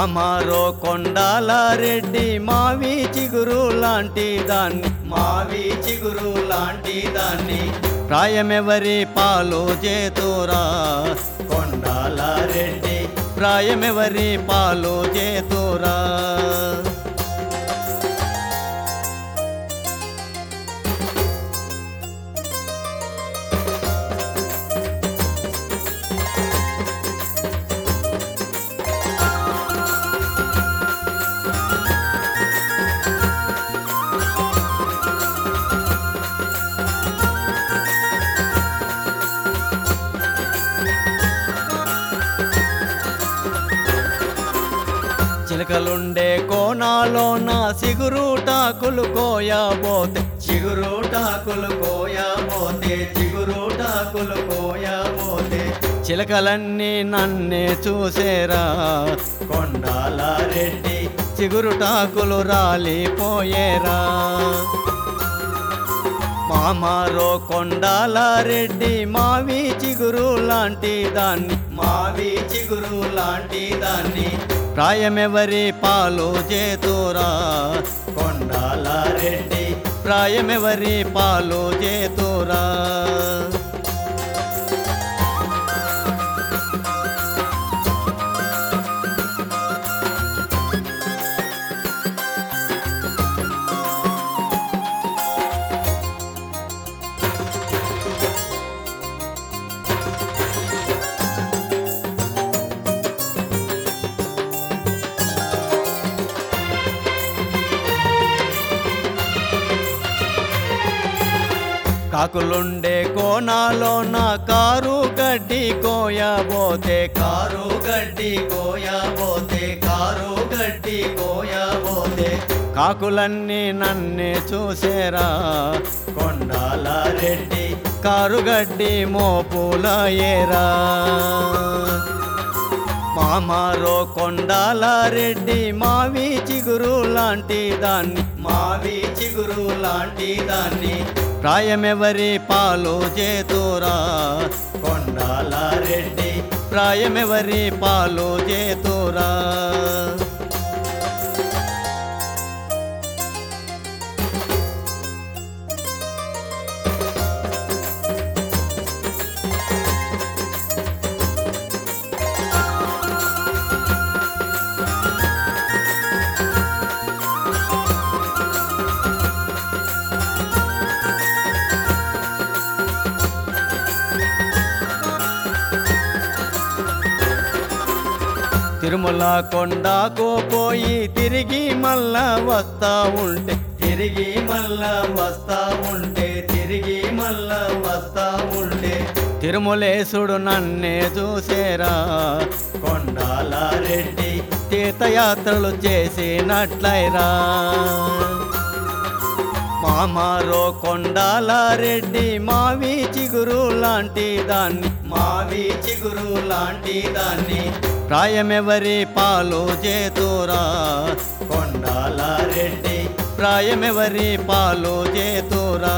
మామారో కొండాల రెడ్డి మావి చిగురు లాంటి దాన్ని మావి చిగురు లాంటి దాన్ని ప్రాయమెవరి పాలు చేతురా కొండాల రెడ్డి ప్రాయమెవరి పాలు చేతురా చిలకలుండే కోనాలోన సిగురుటాకులు కోయబోతే చిగురుటాకులు కోయబోతే చిగురుటాకులు కోయబోతే చిలకలన్నీ నన్నే చూసేరా కొండాల రెడ్డి చిగురుటాకులు రాలిపోయేరా మామారో కొండాల రెడ్డి మావి చిగురు లాంటి దాన్ని మావి చిగురు లాంటి దాన్ని ప్రాయమెవరి పాలు చేతురా కొండాల రెడ్డి ప్రాయమెవరి పాలు చేతురా కాకులుండే కోనాలోన కారు గడ్డి కోయబోతే కారు గడ్డి కోయబోతే కారు గడ్డి కోయబోతే కాకులన్నీ నన్నే చూసేరా కొండాల రెడ్డి కారు గడ్డి మోపులయేరా మామారో కొండాల రెడ్డి మావి చిగురు లాంటి దాన్ని మావి చిగురు లాంటి దాన్ని ప్రాయమెవరి పాలు చేతురా కొండాల రెడ్డి ప్రాయమెవరి పాలు చేతురా తిరుమల కొండకు పోయి తిరిగి మళ్ళా వస్తా ఉంటే తిరిగి మళ్ళా వస్తా ఉంటే తిరిగి మళ్ళా వస్తా ఉంటే తిరుమలేశుడు నన్నే చూసేరా కొండాల రెడ్డి తీర్థయాత్రలు చేసినట్లయిరా మామారో కొండాల రెడ్డి మావి చిగురు లాంటి దాన్ని మావి చిగురు లాంటి దాన్ని ప్రాయమెవరి పాలు చేతురా కొండాల రెడ్డి ప్రాయమెవరి పాలు చేతురా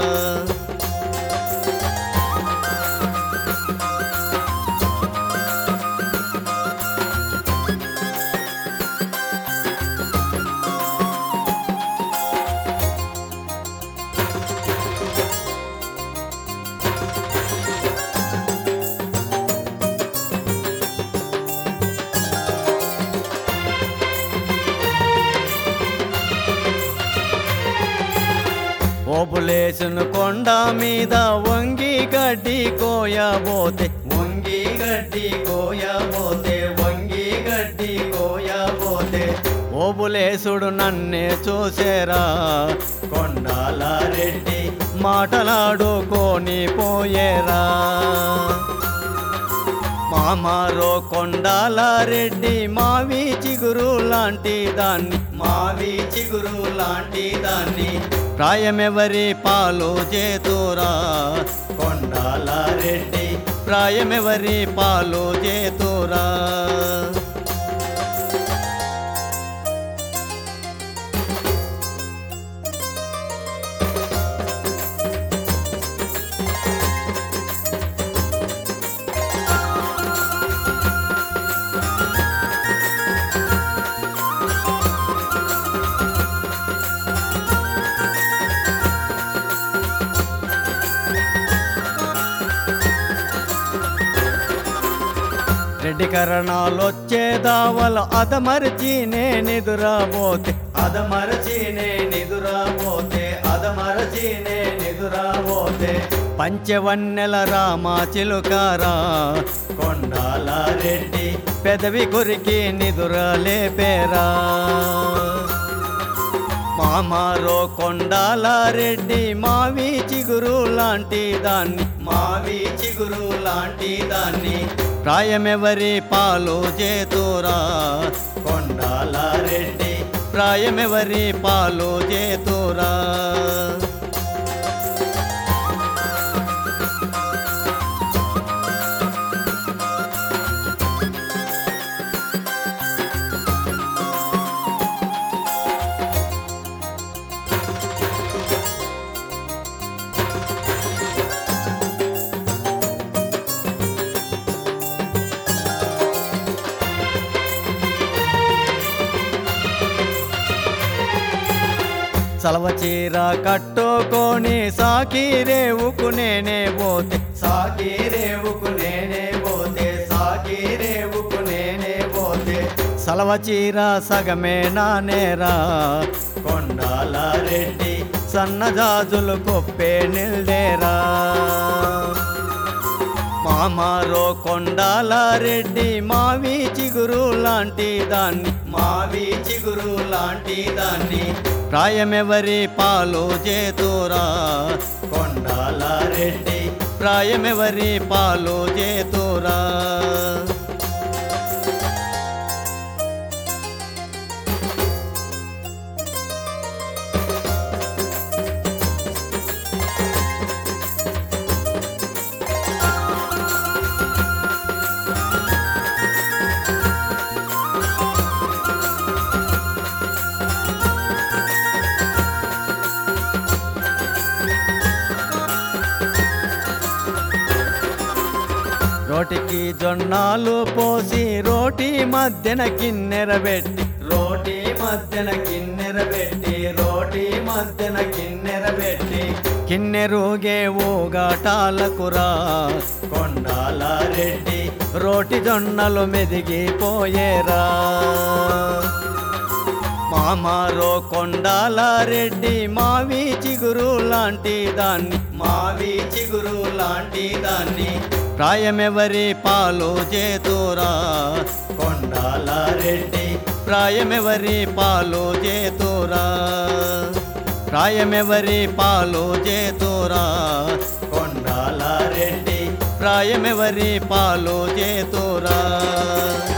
ఓపులేసును కొండ మీద వంగి గడ్డి కోయబోతే వంగి గడ్డి కోయబోతే వంగి గడ్డి కోయబోతే ఓపులేసుడు నన్నే చూసేరా కొండాల రెడ్డి మాటలాడుకొని పోయేరా మామారో కొండాల రెడ్డి మావి చిగురు లాంటి దాన్ని మావి చిగురు లాంటి దాన్ని ప్రాయమెవరి పాలు చేతురా కొండాల రెడ్డి ప్రాయమెవరి పాలు చేతురా రెడ్డి కరణాలొచ్చేదావల అదమరచి నేనిదురాబోతే పంచవన్నెల రామా చిలుకారా కొండాల రెడ్డి పెదవి కొరికి నిదురలేపేరా మామారో కొండాల రెడ్డి మావి చిగురు లాంటి దాన్ని ప్రాయమెవరి పాలు చేతురా కొండాల రెడ్డి ప్రాయమెవరి పాలు చేతురా సలవ చీర కట్టుకొని సాకిరేవుకు నేనే పోతే సలవ చీర సగమే నానేరా కొండాల రెడ్డి సన్నజాజులు కొప్పే నిల్డేరా మామారో కొండాల రెడ్డి మావి చిగురు లాంటి దాన్ని ప్రాయమెవరి పాలు చేతురా కొండాల రెడ్డి ప్రాయమెవరి పాలు చేతురా రోటికి జొన్నాలు పోసి రోటి మధ్యన కిన్నెర పెట్టి కిన్నెరుగే ఊగాటాలకురా కొండాల రెడ్డి రోటి జొన్నలు మెదిగిపోయేరా మామారో కొండాల రెడ్డి మావి చిగురు లాంటి దాన్ని ప్రాయమెవరి పాలు చేతురా కొండాల రెడ్డి ప్రాయమెవరి పాలు చేతురా కొండాల రెడ్డి ప్రాయమెవరి పాలు చేతురా